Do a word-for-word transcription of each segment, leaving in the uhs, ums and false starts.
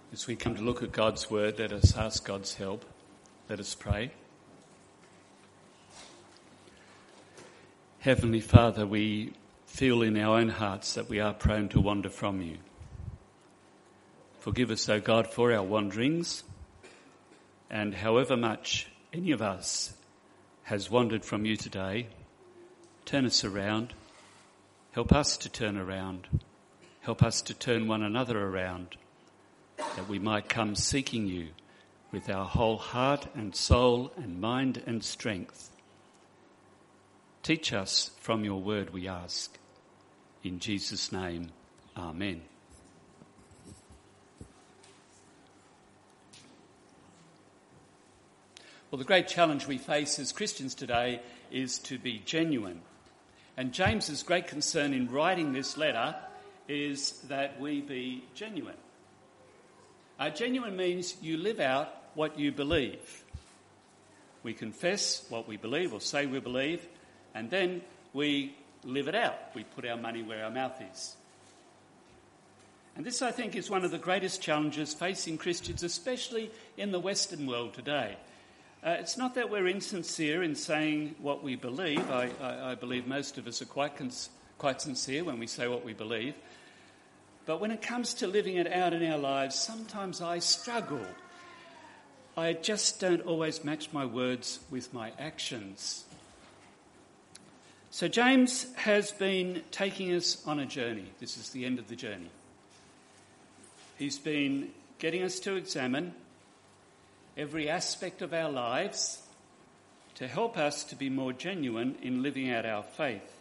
As we come to look at God's word, let us ask God's help. Let us pray. Heavenly Father, we feel in our own hearts that we are prone to wander from you. Forgive us, O God, for our wanderings, and however much any of us has wandered from you today, turn us around. Help us to turn around. Help us to turn one another around, that we might come seeking you with our whole heart and soul and mind and strength. Teach us from your word, we ask. In Jesus' name, amen. Well, the great challenge we face as Christians today is to be genuine. And James's great concern in writing this letter is that we be genuine. Uh, genuine means you live out what you believe. We confess what we believe or say we believe, and then we live it out. We put our money where our mouth is. And this, I think, is one of the greatest challenges facing Christians, especially in the Western world today. Uh, it's not that we're insincere in saying what we believe. I, I, I believe most of us are quite cons- quite sincere when we say what we believe. But when it comes to living it out in our lives, sometimes I struggle. I just don't always match my words with my actions. So James has been taking us on a journey. This is the end of the journey. He's been getting us to examine every aspect of our lives to help us to be more genuine in living out our faith.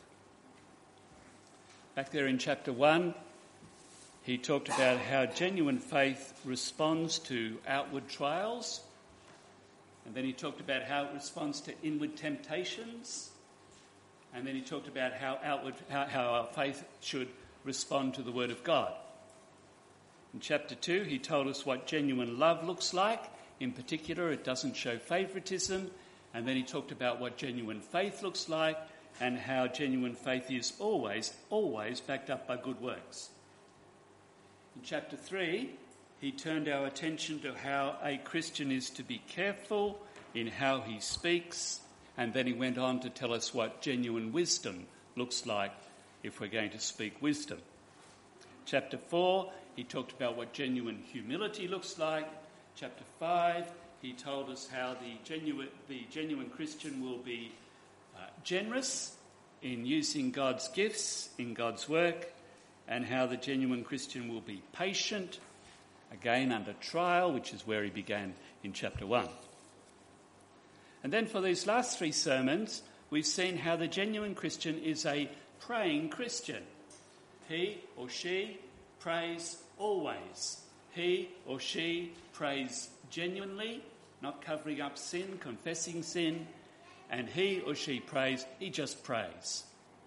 Back there in chapter one, he talked about how genuine faith responds to outward trials. And then he talked about how it responds to inward temptations. And then he talked about how outward, how, how our faith should respond to the word of God. In chapter two, he told us what genuine love looks like. In particular, it doesn't show favouritism. And then he talked about what genuine faith looks like and how genuine faith is always, always backed up by good works. In chapter three, he turned our attention to how a Christian is to be careful in how he speaks, and then he went on to tell us what genuine wisdom looks like if we're going to speak wisdom. Chapter four, he talked about what genuine humility looks like. Chapter five, he told us how the genuine, the genuine Christian will be uh, generous in using God's gifts in God's work, and how the genuine Christian will be patient, again under trial, which is where he began in chapter one. And then for these last three sermons, we've seen how the genuine Christian is a praying Christian. He or she prays always. He or she prays genuinely, not covering up sin, confessing sin. And he or she prays, he just prays.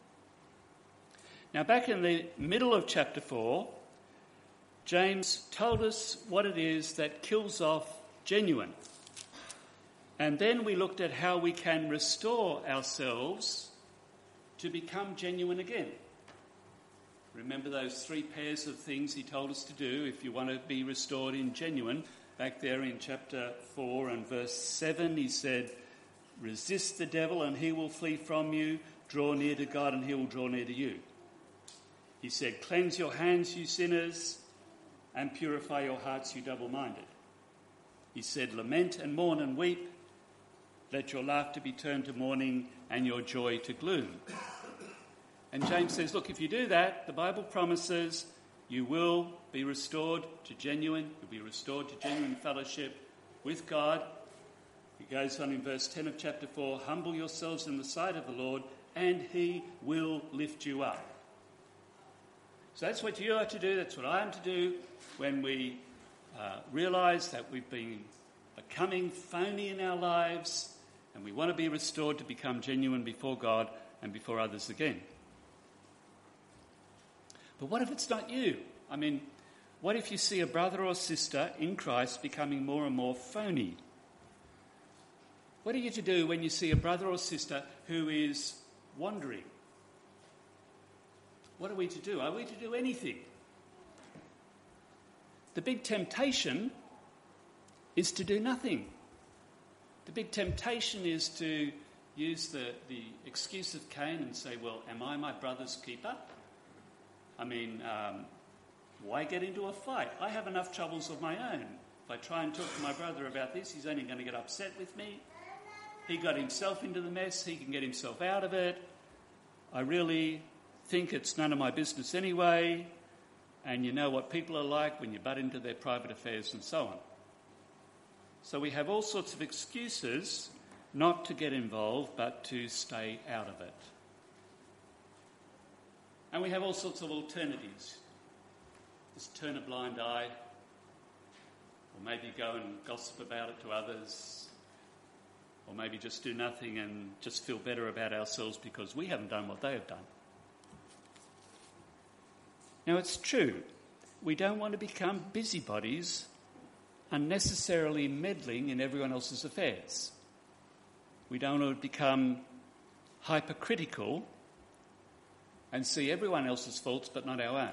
Now, back in the middle of chapter four, James told us what it is that kills off genuine. And then we looked at how we can restore ourselves to become genuine again. Remember those three pairs of things he told us to do if you want to be restored in genuine. Back there in chapter four and verse seven, he said, resist the devil and he will flee from you. Draw near to God and he will draw near to you. He said, cleanse your hands, you sinners, and purify your hearts, you double-minded. He said, lament and mourn and weep. Let your laughter be turned to mourning and your joy to gloom. And James says, look, if you do that, the Bible promises you will be restored to genuine, you'll be restored to genuine fellowship with God. He goes on in verse ten of chapter four, humble yourselves in the sight of the Lord, and he will lift you up. So that's what you are to do, that's what I am to do when we uh, realise that we've been becoming phony in our lives and we want to be restored to become genuine before God and before others again. But what if it's not you? I mean, what if you see a brother or sister in Christ becoming more and more phony? What are you to do when you see a brother or sister who is wandering? What are we to do? Are we to do anything? The big temptation is to do nothing. The big temptation is to use the, the excuse of Cain and say, well, am I my brother's keeper? I mean, um, why get into a fight? I have enough troubles of my own. If I try and talk to my brother about this, he's only going to get upset with me. He got himself into the mess. He can get himself out of it. I really think it's none of my business anyway. And you know what people are like when you butt into their private affairs and so on. So we have all sorts of excuses not to get involved, but to stay out of it. And we have all sorts of alternatives. Just turn a blind eye, or maybe go and gossip about it to others, or maybe just do nothing and just feel better about ourselves because we haven't done what they have done. Now, it's true, we don't want to become busybodies, unnecessarily meddling in everyone else's affairs. We don't want to become hypercritical and see everyone else's faults but not our own.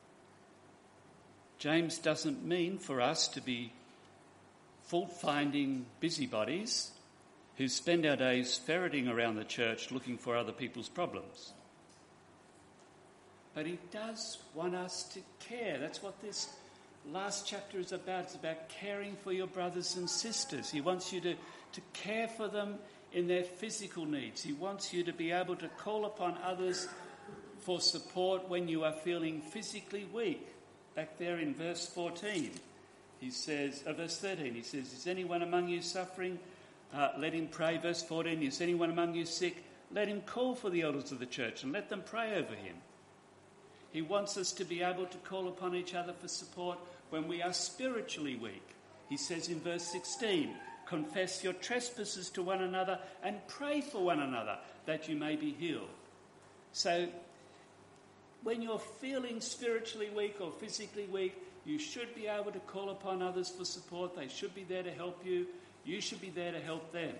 James doesn't mean for us to be fault-finding busybodies who spend our days ferreting around the church looking for other people's problems. But he does want us to care. That's what this last chapter is about. It's about caring for your brothers and sisters. He wants you to, to care for them in their physical needs. He wants you to be able to call upon others for support when you are feeling physically weak. Back there in verse fourteen, he says, uh, verse thirteen, he says, is anyone among you suffering? Uh, let him pray. Verse fourteen, is anyone among you sick? Let him call for the elders of the church and let them pray over him. He wants us to be able to call upon each other for support when we are spiritually weak. He says in verse sixteen, confess your trespasses to one another and pray for one another that you may be healed. So when you're feeling spiritually weak or physically weak, you should be able to call upon others for support. They should be there to help you. You should be there to help them.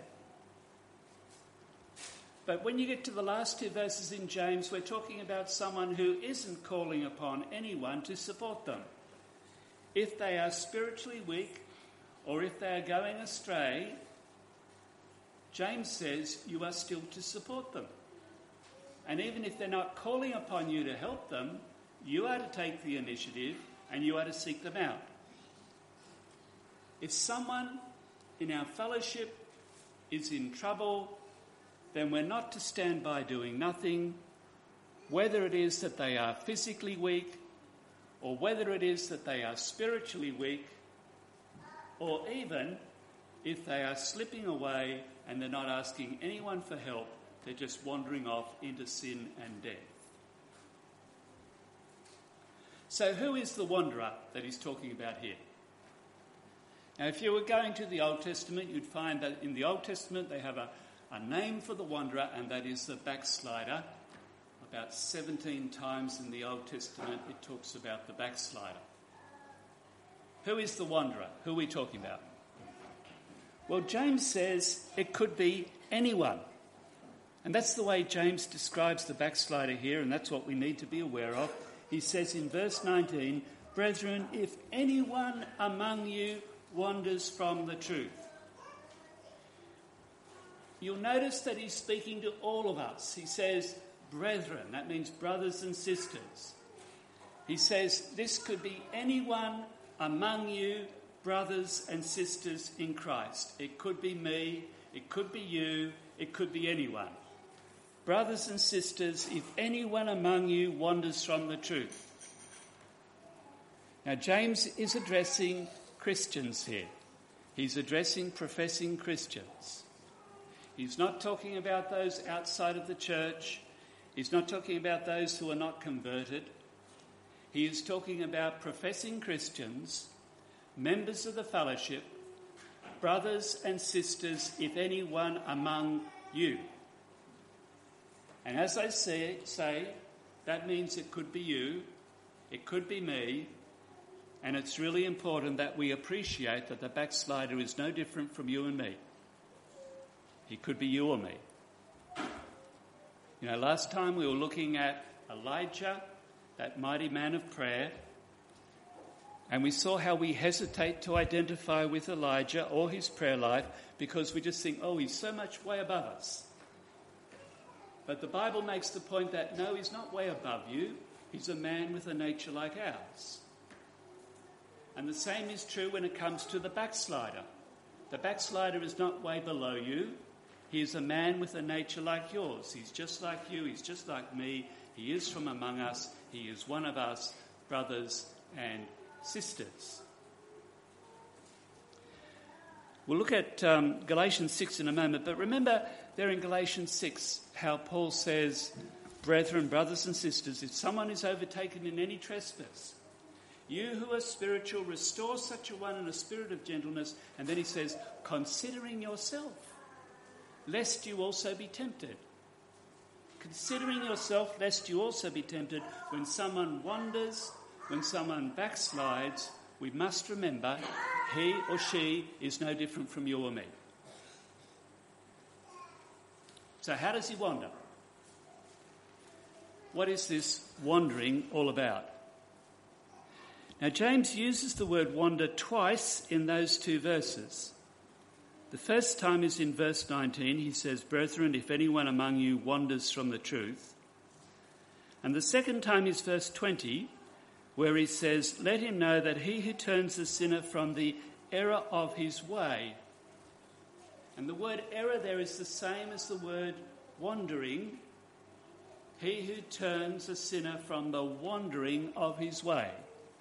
But when you get to the last two verses in James, we're talking about someone who isn't calling upon anyone to support them. If they are spiritually weak or if they are going astray, James says you are still to support them. And even if they're not calling upon you to help them, you are to take the initiative and you are to seek them out. If someone in our fellowship is in trouble, then we're not to stand by doing nothing, whether it is that they are physically weak or whether it is that they are spiritually weak, or even if they are slipping away and they're not asking anyone for help, they're just wandering off into sin and death. So who is the wanderer that he's talking about here? Now, if you were going to the Old Testament, you'd find that in the Old Testament they have a, a name for the wanderer, and that is the backslider. About seventeen times in the Old Testament it talks about the backslider. Who is the wanderer? Who are we talking about? Well, James says it could be anyone. And that's the way James describes the backslider here, and that's what we need to be aware of. He says in verse nineteen, brethren, if anyone among you wanders from the truth. You'll notice that he's speaking to all of us. He says, brethren, that means brothers and sisters. He says, this could be anyone among you, brothers and sisters in Christ. It could be me, it could be you, it could be anyone. Brothers and sisters, if anyone among you wanders from the truth. Now, James is addressing Christians here. He's addressing professing Christians. He's not talking about those outside of the church. He's not talking about those who are not converted. He is talking about professing Christians, members of the fellowship, brothers and sisters, if anyone among you. And as I say, say, that means it could be you, it could be me, and it's really important that we appreciate that the backslider is no different from you and me. He could be you or me. You know, last time we were looking at Elijah, that mighty man of prayer. And we saw how we hesitate to identify with Elijah or his prayer life because we just think, oh, he's so much way above us. But the Bible makes the point that, no, he's not way above you. He's a man with a nature like ours. And the same is true when it comes to the backslider. The backslider is not way below you. He is a man with a nature like yours. He's just like you. He's just like me. He is from among us. He is one of us, brothers and sisters. We'll look at um, Galatians six in a moment, but remember there in Galatians six how Paul says, brethren, brothers and sisters, if someone is overtaken in any trespass, you who are spiritual, restore such a one in a spirit of gentleness. And then he says, considering yourself, lest you also be tempted. Considering yourself, lest you also be tempted. When someone wanders, when someone backslides, we must remember he or she is no different from you or me. So how does he wander? What is this wandering all about? Now, James uses the word wander twice in those two verses. The first time is in verse nineteen. He says, brethren, if anyone among you wanders from the truth. And the second time is verse twenty, where he says, let him know that he who turns the sinner from the error of his way. And the word error there is the same as the word wandering. He who turns a sinner from the wandering of his way.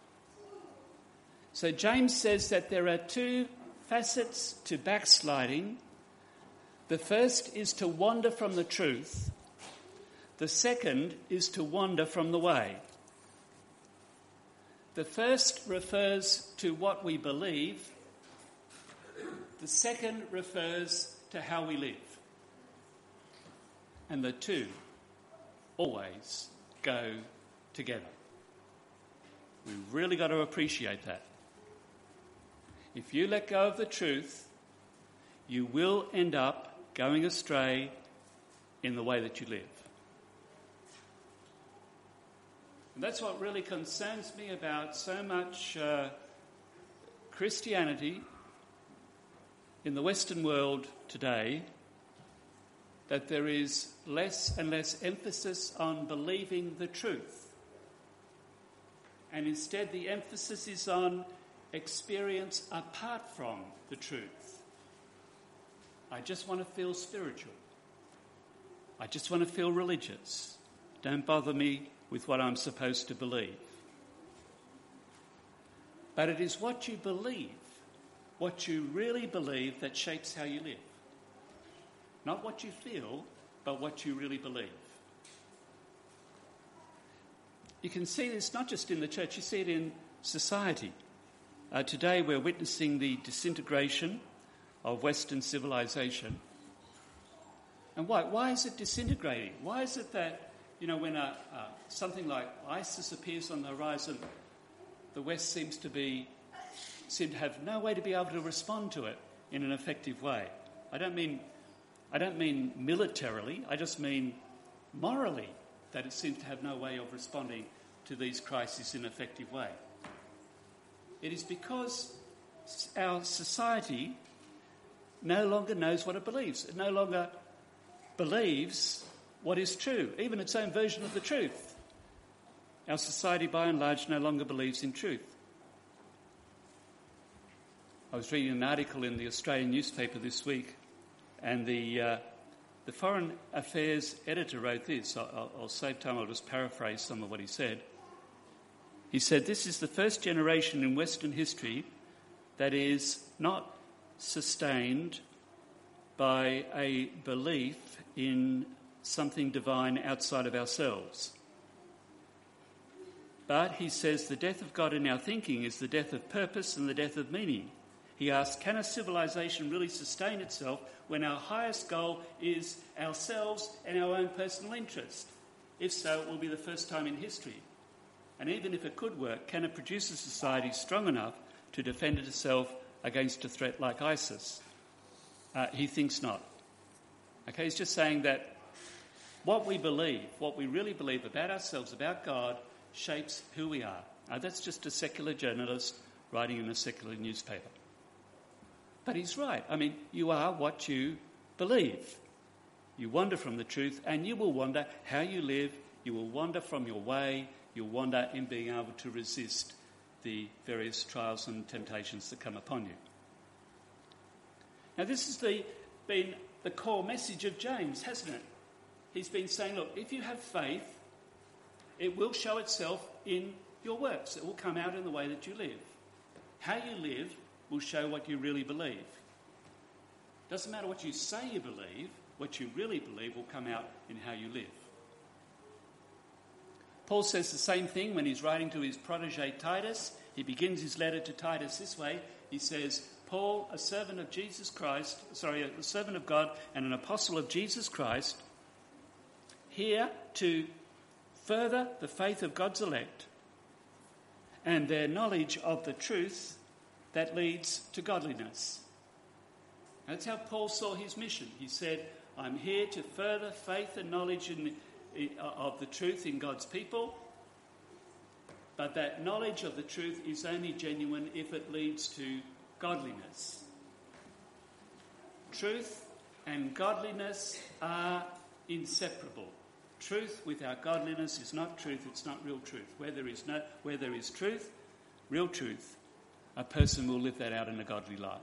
So James says that there are two facets to backsliding. The first is to wander from the truth. The second is to wander from the way. The first refers to what we believe. The second refers to how we live. And the two always go together. We've really got to appreciate that. If you let go of the truth, you will end up going astray in the way that you live. And that's what really concerns me about so much uh, Christianity in the Western world today, that there is less and less emphasis on believing the truth. And instead the emphasis is on experience apart from the truth. I just want to feel spiritual. I just want to feel religious. Don't bother me with what I'm supposed to believe. But it is what you believe, what you really believe, that shapes how you live. Not what you feel, but what you really believe. You can see this not just in the church, you see it in society. Uh, today we're witnessing the disintegration of Western civilization. And why? Why is it disintegrating? Why is it that, you know, when a, uh, something like ISIS appears on the horizon, the West seems to be, seem to have no way to be able to respond to it in an effective way? I don't mean, I don't mean militarily. I just mean morally, that it seems to have no way of responding to these crises in an effective way. It is because our society no longer knows what it believes. It no longer believes what is true, even its own version of the truth. Our society, by and large, no longer believes in truth. I was reading an article in the Australian newspaper this week, and the uh, the Foreign Affairs editor wrote this. I'll, I'll save time, I'll just paraphrase some of what he said. He said, this is the first generation in Western history that is not sustained by a belief in something divine outside of ourselves. But, he says, the death of God in our thinking is the death of purpose and the death of meaning. He asks, can a civilization really sustain itself when our highest goal is ourselves and our own personal interest? If so, it will be the first time in history. And even if it could work, can it produce a society strong enough to defend itself against a threat like ISIS? Uh, he thinks not. Okay, he's just saying that what we believe, what we really believe about ourselves, about God, shapes who we are. Now, that's just a secular journalist writing in a secular newspaper. But he's right. I mean, you are what you believe. You wander from the truth, and you will wander how you live. You will wander from your way. You'll wander in being able to resist the various trials and temptations that come upon you. Now, this has the, been the core message of James, hasn't it? He's been saying, look, if you have faith, it will show itself in your works. It will come out in the way that you live. How you live will show what you really believe. Doesn't matter what you say you believe, what you really believe will come out in how you live. Paul says the same thing when he's writing to his protege Titus. He begins his letter to Titus this way. He says, Paul, a servant of Jesus Christ, sorry, a servant of God and an apostle of Jesus Christ, here to further the faith of God's elect and their knowledge of the truth that leads to godliness. That's how Paul saw his mission. He said, I'm here to further faith and knowledge in, in, of the truth in God's people, but that knowledge of the truth is only genuine if it leads to godliness. Truth and godliness are inseparable. Truth without godliness is not truth, it's not real truth. Where there is no, where there is truth, real truth, a person will live that out in a godly life.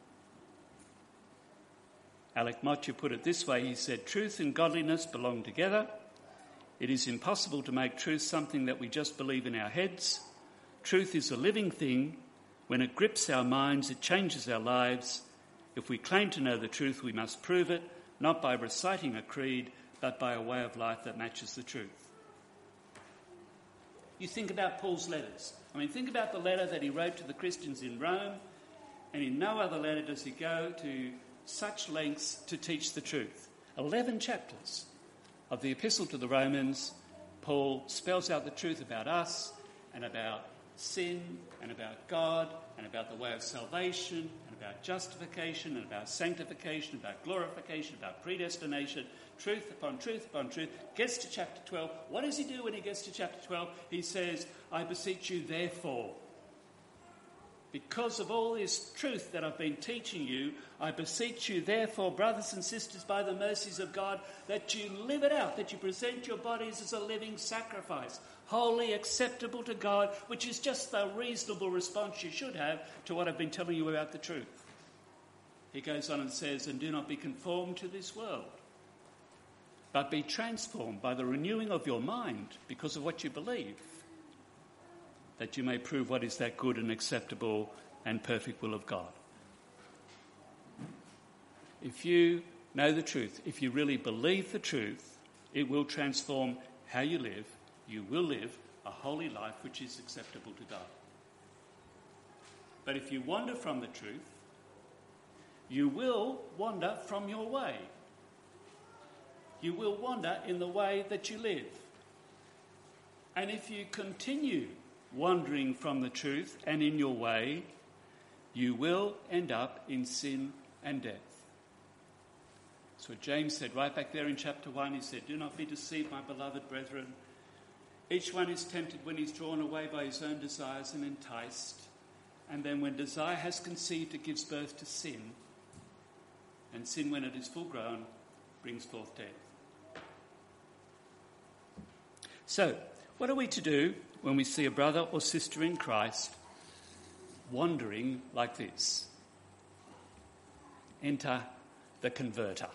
Alec Motyer put it this way. He said, truth and godliness belong together. It is impossible to make truth something that we just believe in our heads. Truth is a living thing. When it grips our minds, it changes our lives. If we claim to know the truth, we must prove it, not by reciting a creed, but by a way of life that matches the truth. You think about Paul's letters. I mean, think about the letter that he wrote to the Christians in Rome, and in no other letter does he go to such lengths to teach the truth. Eleven chapters of the Epistle to the Romans, Paul spells out the truth about us and about sin and about God and about the way of salvation and about justification and about sanctification, about glorification, about predestination, truth upon truth upon truth. Gets to chapter twelve. What does he do when he gets to chapter twelve? He says, I beseech you therefore, because of all this truth that I've been teaching you, I beseech you therefore, brothers and sisters, by the mercies of God, that you live it out, that you present your bodies as a living sacrifice, wholly acceptable to God, which is just the reasonable response you should have to what I've been telling you about the truth. He goes on and says, and do not be conformed to this world, but be transformed by the renewing of your mind because of what you believe, that you may prove what is that good and acceptable and perfect will of God. If you know the truth, if you really believe the truth, it will transform how you live. You will live a holy life which is acceptable to God. But if you wander from the truth, you will wander from your way. You will wander in the way that you live. And if you continue wandering from the truth and in your way, you will end up in sin and death. That's what James said right back there in chapter one. He said, do not be deceived, my beloved brethren. Each one is tempted when he's drawn away by his own desires and enticed. And then when desire has conceived, it gives birth to sin. And sin, when it is full grown, brings forth death. So, what are we to do when we see a brother or sister in Christ wandering like this? Enter the converter.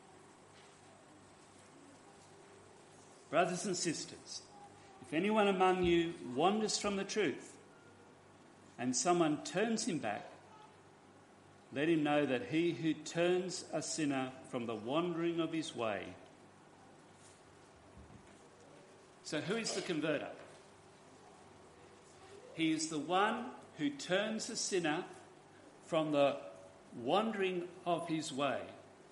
Brothers and sisters, if anyone among you wanders from the truth and someone turns him back, let him know that he who turns a sinner from the wandering of his way. So who is the converter? He is the one who turns a sinner from the wandering of his way.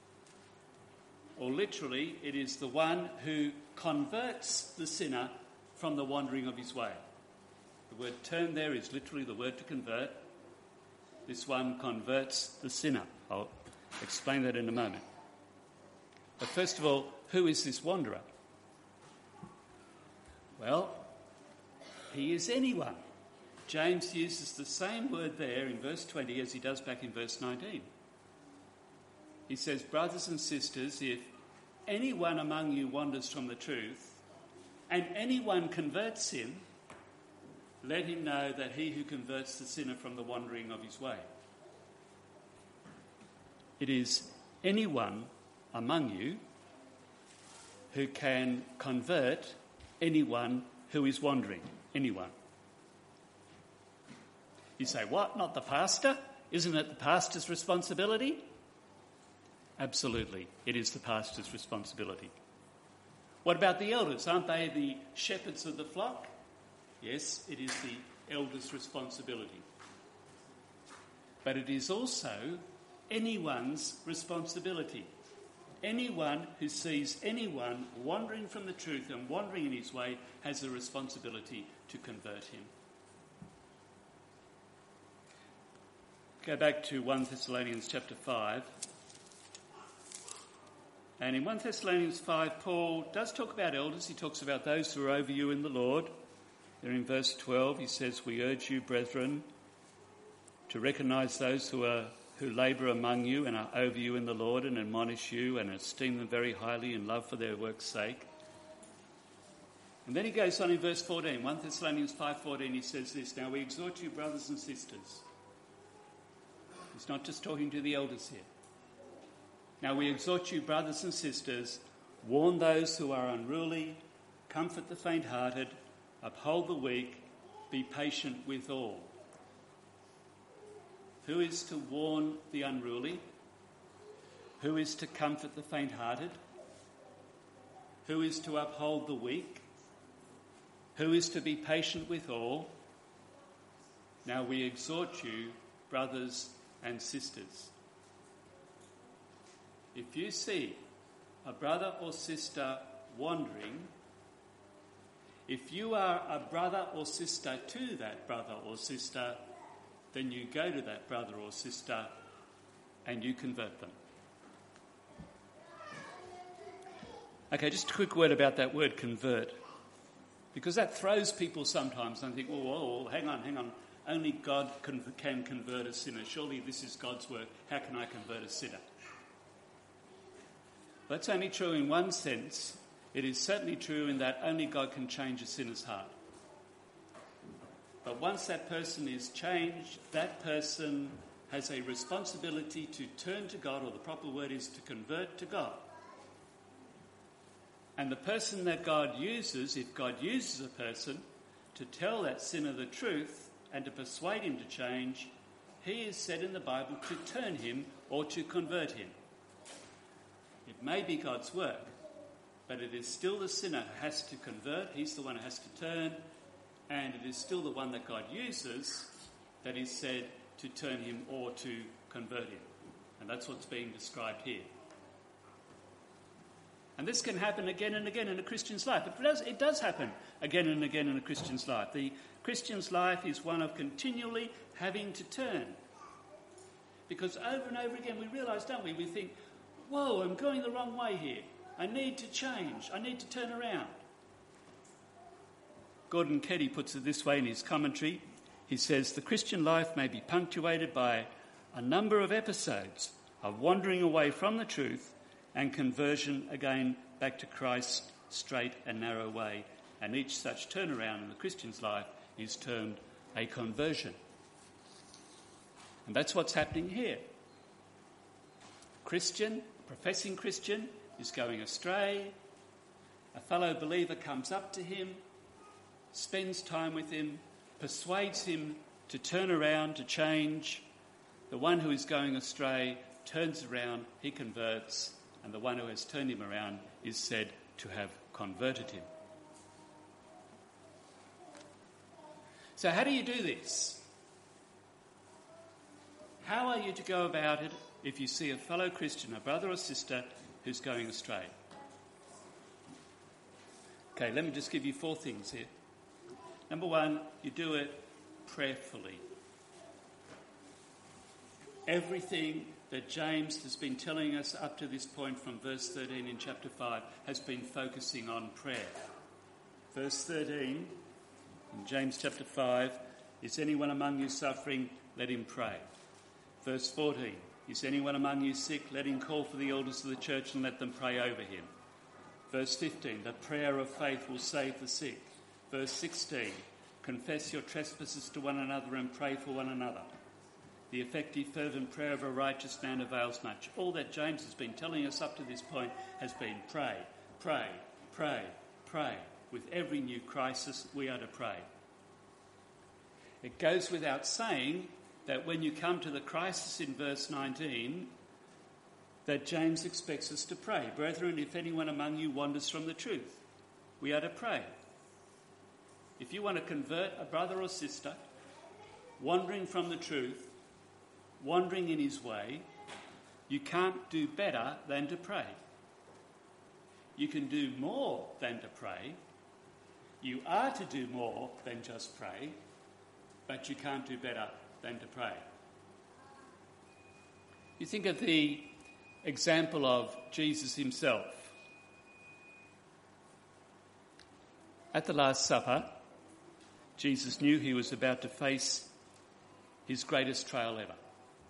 Or literally, it is the one who converts the sinner from the wandering of his way. The word turn there is literally the word to convert. This one converts the sinner. I'll explain that in a moment. But first of all, who is this wanderer? Well, he is anyone. James uses the same word there in verse twenty as he does back in verse nineteen. He says, brothers and sisters, if anyone among you wanders from the truth, and anyone converts him, let him know that he who converts the sinner from the wandering of his way. It is anyone among you who can convert anyone who is wandering. Anyone. You say, what? Not the pastor? Isn't it the pastor's responsibility? Absolutely, it is the pastor's responsibility. What about the elders? Aren't they the shepherds of the flock? Yes, it is the elders' responsibility. But it is also anyone's responsibility. Anyone who sees anyone wandering from the truth and wandering in his way has a responsibility to convert him. Go back to First Thessalonians chapter five. And in First Thessalonians five, Paul does talk about elders. He talks about those who are over you in the Lord. There in verse twelve, he says, we urge you, brethren, to recognise those who are who labour among you and are over you in the Lord and admonish you and esteem them very highly in love for their work's sake. And then he goes on in verse fourteen, First Thessalonians five fourteen, he says this, now we exhort you, brothers and sisters. He's not just talking to the elders here. Now we exhort you, brothers and sisters, warn those who are unruly, comfort the faint-hearted, uphold the weak, be patient with all. Who is to warn the unruly? Who is to comfort the faint-hearted? Who is to uphold the weak? Who is to be patient with all? Now we exhort you, brothers and sisters. If you see a brother or sister wandering, if you are a brother or sister to that brother or sister, then you go to that brother or sister and you convert them. Okay, just a quick word about that word convert, because that throws people sometimes and think, oh, whoa, whoa, hang on, hang on, only God can, can convert a sinner. Surely this is God's work. How can I convert a sinner? That's only true in one sense. It is certainly true in that only God can change a sinner's heart. But once that person is changed, that person has a responsibility to turn to God, or the proper word is to convert to God. And the person that God uses, if God uses a person to tell that sinner the truth and to persuade him to change, he is said in the Bible to turn him or to convert him. It may be God's work, but it is still the sinner who has to convert. He's the one who has to turn, and it is still the one that God uses that is said to turn him or to convert him. And that's what's being described here. And this can happen again and again in a Christian's life. It does, it does happen again and again in a Christian's life. The Christian's life is one of continually having to turn. Because over and over again we realise, don't we, we think, whoa, I'm going the wrong way here. I need to change. I need to turn around. Gordon Keddy puts it this way in his commentary. He says, the Christian life may be punctuated by a number of episodes of wandering away from the truth and conversion again back to Christ's straight and narrow way. And each such turnaround in the Christian's life is termed a conversion. And that's what's happening here. Christian, professing Christian, is going astray. A fellow believer comes up to him, spends time with him, persuades him to turn around, to change. The one who is going astray turns around, he converts, and the one who has turned him around is said to have converted him. So how do you do this? How are you to go about it if you see a fellow Christian, a brother or sister, who's going astray? Okay, let me just give you four things here. Number one, you do it prayerfully. Everything that James has been telling us up to this point from verse thirteen in chapter five has been focusing on prayer. Verse thirteen in James chapter five, Is anyone among you suffering? Let him pray. Verse fourteen. Is anyone among you sick? Let him call for the elders of the church and let them pray over him. Verse fifteen. The prayer of faith will save the sick. Verse sixteen. Confess your trespasses to one another and pray for one another. The effective, fervent prayer of a righteous man avails much. All that James has been telling us up to this point has been pray, pray, pray, pray. With every new crisis, we are to pray. It goes without saying that when you come to the crisis in verse nineteen, that James expects us to pray. Brethren, if anyone among you wanders from the truth, we are to pray. If you want to convert a brother or sister wandering from the truth, wandering in his way, you can't do better than to pray. You can do more than to pray. You are to do more than just pray, but you can't do better than to pray. You think of the example of Jesus himself. At the Last Supper, Jesus knew he was about to face his greatest trial ever.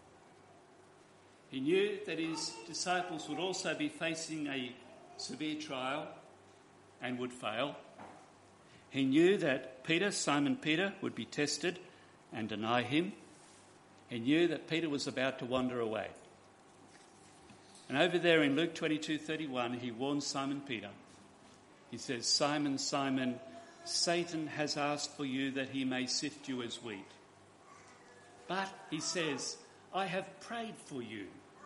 He knew that his disciples would also be facing a severe trial and would fail. He knew that Peter, Simon Peter, would be tested and deny him. He knew that Peter was about to wander away. And over there in Luke twenty-two thirty-one, he warns Simon Peter. He says, Simon, Simon, Satan has asked for you that he may sift you as wheat. But, he says, I have prayed for you.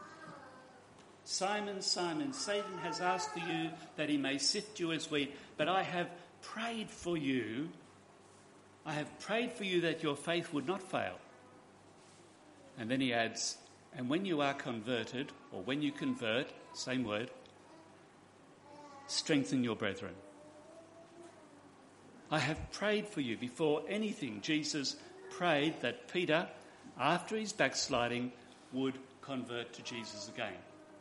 Simon, Simon, Satan has asked for you that he may sift you as wheat, but I have prayed for you. I have prayed for you that your faith would not fail. And then he adds, and when you are converted, or when you convert, same word, strengthen your brethren. I have prayed for you. Before anything, Jesus prayed that Peter, after his backsliding, would convert to Jesus again.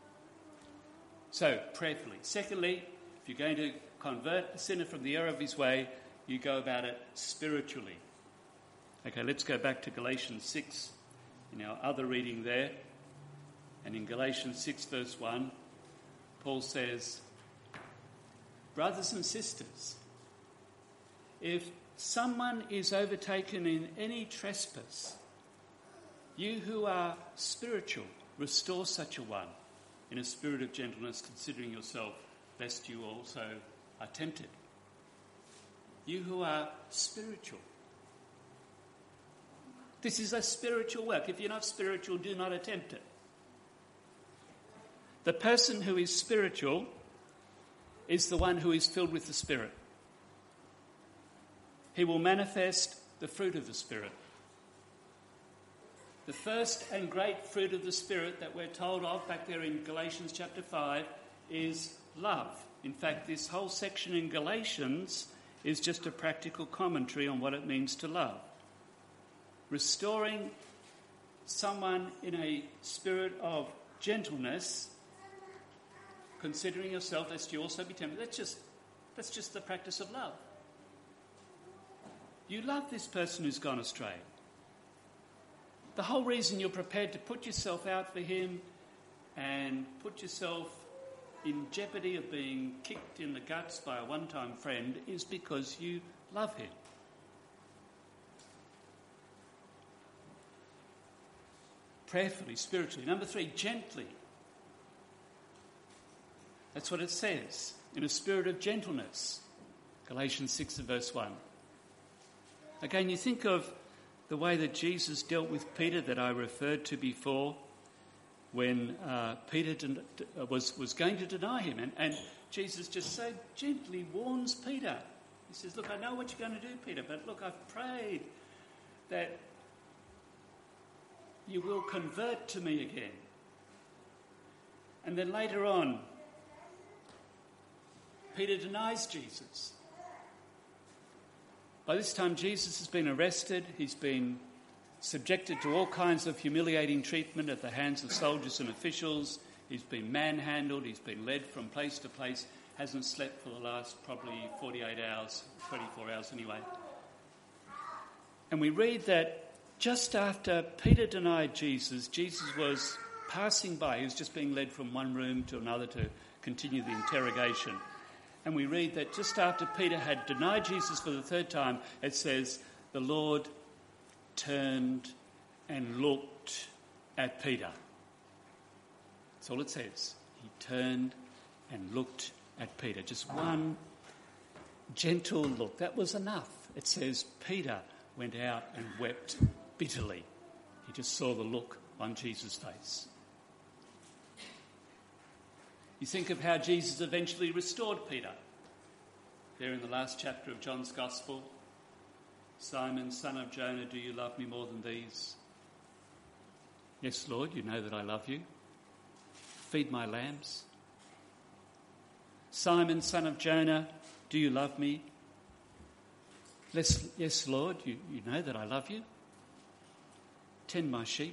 So, prayerfully. Secondly, if you're going to convert a sinner from the error of his way, you go about it spiritually. Okay, let's go back to Galatians six in our other reading there. And in Galatians six verse one, Paul says, brothers and sisters, if someone is overtaken in any trespass, you who are spiritual, restore such a one in a spirit of gentleness, considering yourself, lest you also are tempted. You who are spiritual. This is a spiritual work. If you're not spiritual, do not attempt it. The person who is spiritual is the one who is filled with the Spirit. He will manifest the fruit of the Spirit. The first and great fruit of the Spirit that we're told of back there in Galatians chapter five is love. In fact, this whole section in Galatians is just a practical commentary on what it means to love. Restoring someone in a spirit of gentleness, considering yourself lest you also be tempted. That's just, that's just the practice of love. You love this person who's gone astray. The whole reason you're prepared to put yourself out for him and put yourself in jeopardy of being kicked in the guts by a one-time friend is because you love him. Prayerfully, spiritually. Number three, gently. That's what it says, in a spirit of gentleness. Galatians six and verse one. Again, you think of the way that Jesus dealt with Peter that I referred to before, when uh, Peter den- was, was going to deny him. And, and Jesus just so gently warns Peter. He says, look, I know what you're going to do, Peter, but look, I've prayed that you will convert to me again. And then later on, Peter denies Jesus. By this time, Jesus has been arrested. He's been subjected to all kinds of humiliating treatment at the hands of soldiers and officials. He's been manhandled. He's been led from place to place. Hasn't slept for the last probably forty-eight hours, twenty-four hours anyway. And we read that just after Peter denied Jesus, Jesus was passing by. He was just being led from one room to another to continue the interrogation. And we read that just after Peter had denied Jesus for the third time, it says, the Lord turned and looked at Peter. That's all it says. He turned and looked at Peter. Just one gentle look. That was enough. It says Peter went out and wept bitterly. He just saw the look on Jesus' face. You think of how Jesus eventually restored Peter. There in the last chapter of John's Gospel, Simon, son of Jonah, do you love me more than these? Yes, Lord, you know that I love you. Feed my lambs. Simon, son of Jonah, do you love me? Yes, yes Lord, you, you know that I love you. Tend my sheep.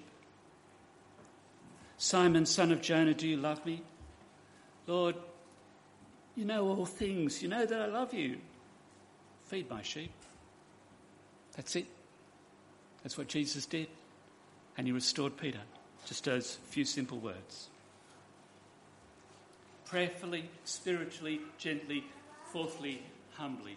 Simon, son of Jonah, do you love me? Lord, you know all things. You know that I love you. Feed my sheep. That's it. That's what Jesus did. And he restored Peter. Just those few simple words. Prayerfully, spiritually, gently, fourthly, humbly.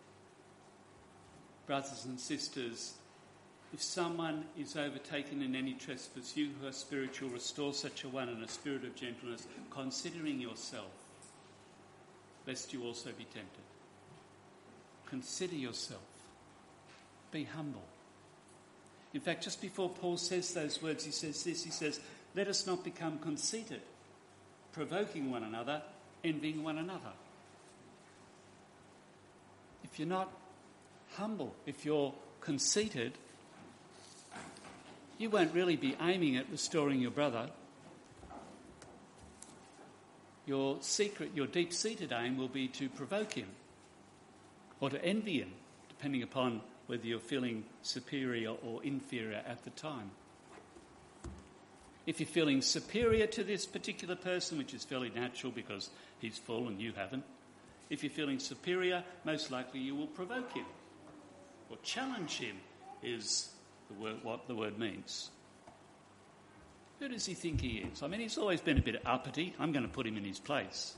Brothers and sisters, if someone is overtaken in any trespass, you who are spiritual, restore such a one in a spirit of gentleness, considering yourself, lest you also be tempted. Consider yourself. Be humble. In fact, just before Paul says those words, he says this, he says, let us not become conceited, provoking one another, envying one another. If you're not humble, if you're conceited, you won't really be aiming at restoring your brother. Your secret, your deep-seated aim will be to provoke him or to envy him, depending upon whether you're feeling superior or inferior at the time. If you're feeling superior to this particular person, which is fairly natural because he's full and you haven't, if you're feeling superior, most likely you will provoke him or challenge him is the word, what the word means. Who does he think he is? I mean, he's always been a bit uppity. I'm going to put him in his place.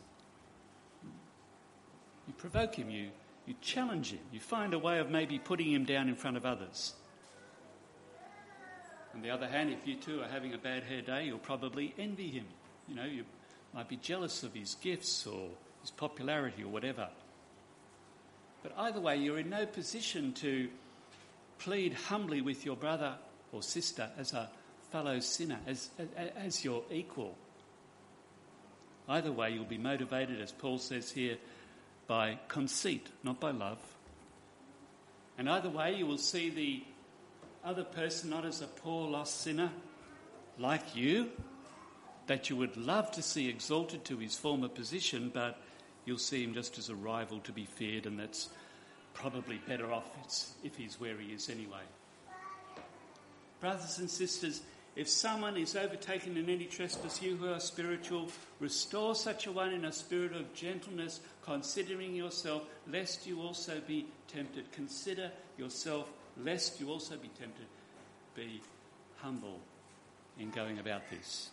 You provoke him, you, you challenge him, you find a way of maybe putting him down in front of others. On the other hand, if you two are having a bad hair day, you'll probably envy him. You know, you might be jealous of his gifts or his popularity or whatever. But either way, you're in no position to plead humbly with your brother or sister as a fellow sinner, as, as, as your equal. Either way, you'll be motivated, as Paul says here, by conceit, not by love. And either way, you will see the other person not as a poor lost sinner like you, that you would love to see exalted to his former position, but you'll see him just as a rival to be feared, and that's probably better off if he's where he is anyway. Brothers and sisters, if someone is overtaken in any trespass, you who are spiritual, restore such a one in a spirit of gentleness, considering yourself, lest you also be tempted. Consider yourself, lest you also be tempted. Be humble in going about this.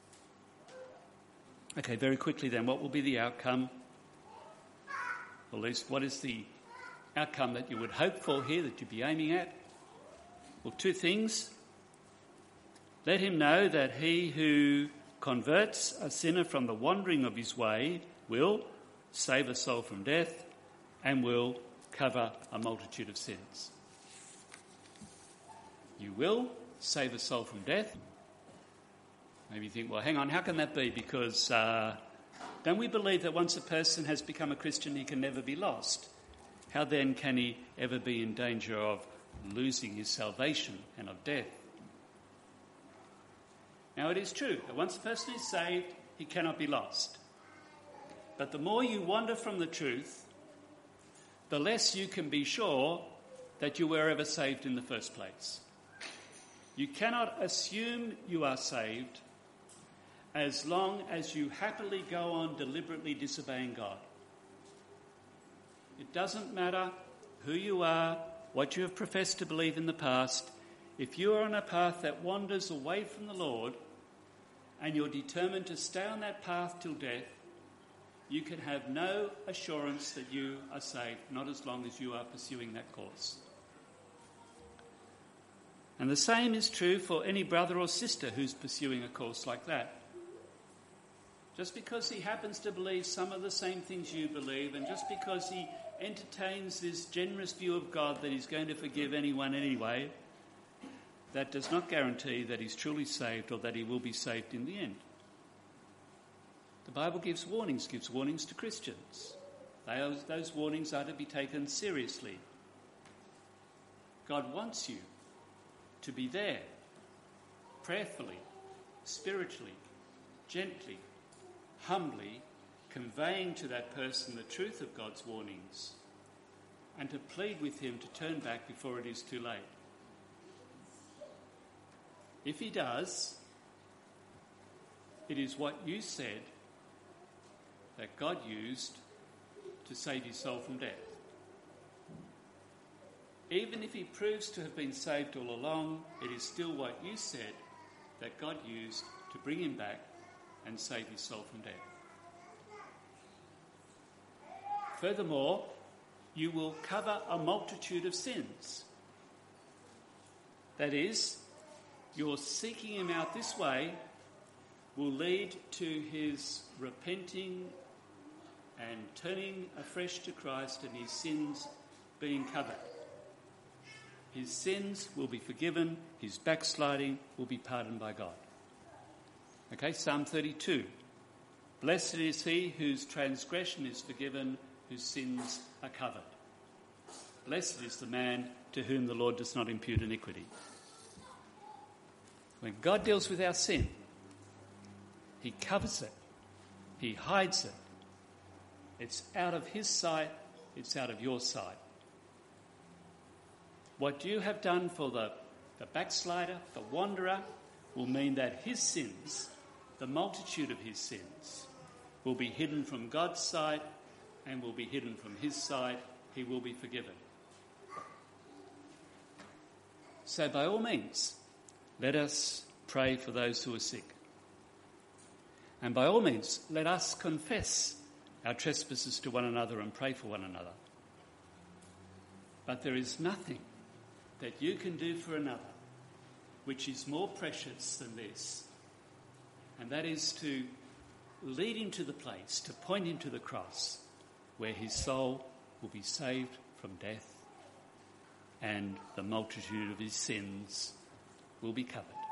Okay, very quickly then, what will be the outcome? Or at least, what is the outcome that you would hope for here, that you'd be aiming at? Well, two things. Let him know that he who converts a sinner from the wandering of his way will save a soul from death and will cover a multitude of sins. You will save a soul from death. Maybe you think, well, hang on, how can that be? Because uh, don't we believe that once a person has become a Christian, he can never be lost? How then can he ever be in danger of losing his salvation and of death? Now, it is true that once a person is saved, he cannot be lost. But the more you wander from the truth, the less you can be sure that you were ever saved in the first place. You cannot assume you are saved as long as you happily go on deliberately disobeying God. It doesn't matter who you are, what you have professed to believe in the past, if you are on a path that wanders away from the Lord and you're determined to stay on that path till death, you can have no assurance that you are saved, not as long as you are pursuing that course. And the same is true for any brother or sister who's pursuing a course like that. Just because he happens to believe some of the same things you believe, and just because he entertains this generous view of God that he's going to forgive anyone anyway, that does not guarantee that he's truly saved or that he will be saved in the end. The Bible gives warnings, gives warnings to Christians. Those, those warnings are to be taken seriously. God wants you to be there, prayerfully, spiritually, gently, humbly, conveying to that person the truth of God's warnings, and to plead with him to turn back before it is too late. If he does, it is what you said that God used to save your soul from death. Even if he proves to have been saved all along, it is still what you said that God used to bring him back and save his soul from death. Furthermore, you will cover a multitude of sins. That is, your seeking him out this way will lead to his repenting and turning afresh to Christ and his sins being covered. His sins will be forgiven, his backsliding will be pardoned by God. Okay, Psalm thirty-two. Blessed is he whose transgression is forgiven, whose sins are covered. Blessed is the man to whom the Lord does not impute iniquity. When God deals with our sin, he covers it, he hides it. It's out of his sight, it's out of your sight. What you have done for the, the backslider, the wanderer, will mean that his sins, the multitude of his sins, will be hidden from God's sight and will be hidden from his sight. He will be forgiven. So by all means, let us pray for those who are sick. And by all means, let us confess our trespasses to one another and pray for one another. But there is nothing that you can do for another which is more precious than this, and that is to lead him to the place, to point him to the cross, where his soul will be saved from death and the multitude of his sins will be covered.